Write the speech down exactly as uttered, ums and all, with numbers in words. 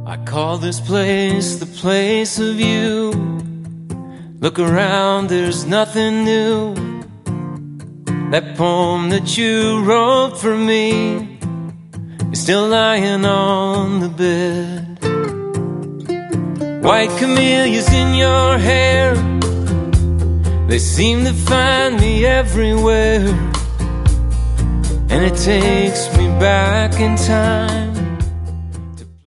I call this place the place of you. Look around, there's nothing new. That poem that you wrote for me is still lying on the bed. White camellias in your hair, they seem to find me everywhere. And it takes me back in time